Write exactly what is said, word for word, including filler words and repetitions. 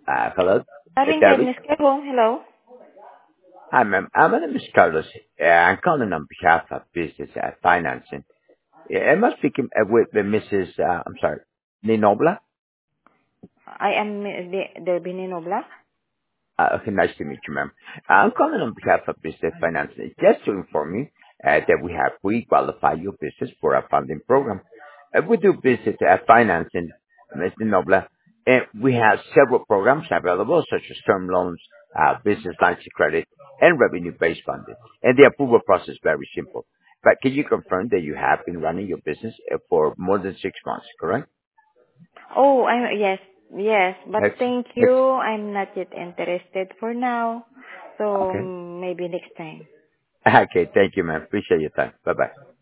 Uh, hello, uh, Darling David. Goodness Care Home, hello. Hi, ma'am. Uh, my name is Carlos. Uh, I'm calling on behalf of business uh, financing. Uh, am I speaking uh, with uh, Missus Uh, I'm sorry, Ninobla? I am the Derbini Nobla. Uh, okay, nice to meet you, ma'am. Uh, I'm calling on behalf of business financing just to inform you uh, that we have pre-qualified your business for a funding program. Uh, we do business uh, financing, Miz Ninobla, and we have several programs available, such as term loans, uh, business lines of credit, and revenue-based funding. And the approval process is very simple. But can you confirm that you have been running your business uh, for more than six months, correct? Oh, I yes, yes, but That's, thank that's you. I'm not yet interested for now. So okay. maybe next time. Okay, thank you, ma'am. Appreciate your time. Bye-bye.